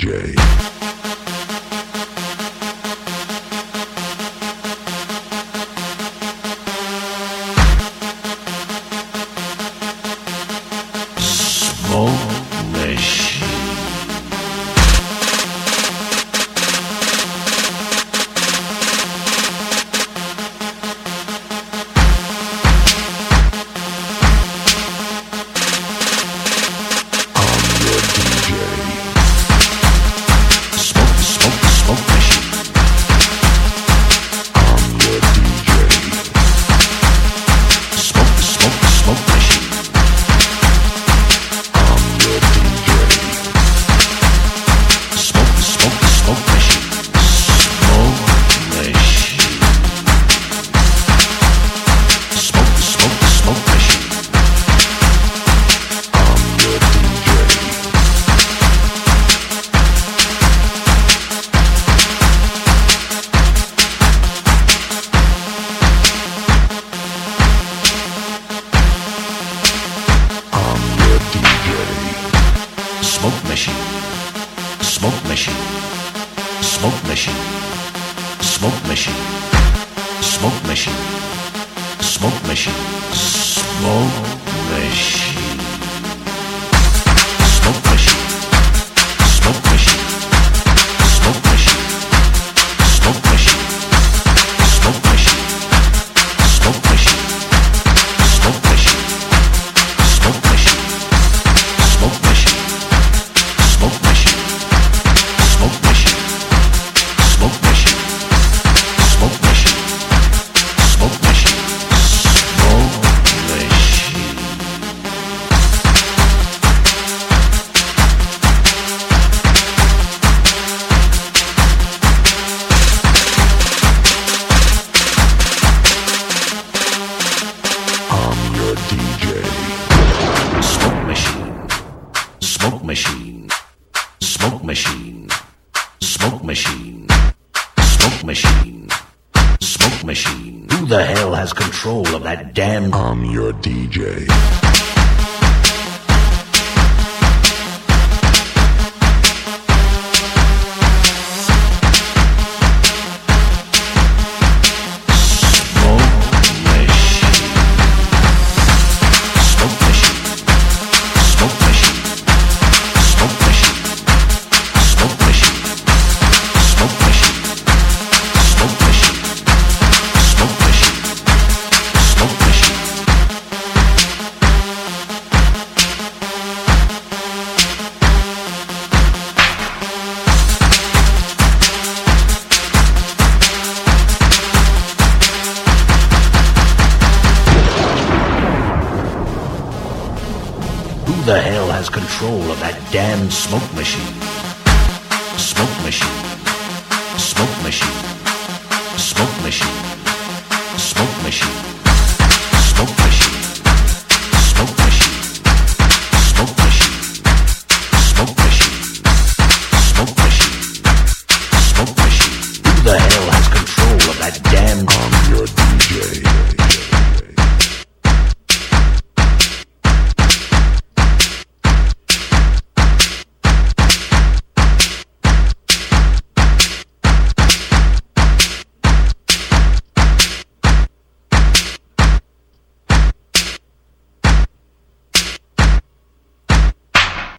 DJ. Smoke Machine. Smoke machine, smoke machine, smoke machine, smoke machine, smoke machine, smoke machine, smoke machine, smoke machine, smoke machine, smoke machine, smoke machine, smoke machine, smoke machine, smoke machine, smoke machine, smoke machine. Smoke machine, smoke machine, smoke machine, smoke machine, smoke machine, smoke machine. I'm your DJ. Smoke machine, smoke machine, smoke machine, smoke machine, smoke machine, smoke machine. Who the hell has control of that damn? I'm your DJ. Who the hell has control of that damn smoke machine? Smoke machine, smoke machine, smoke machine, smoke machine.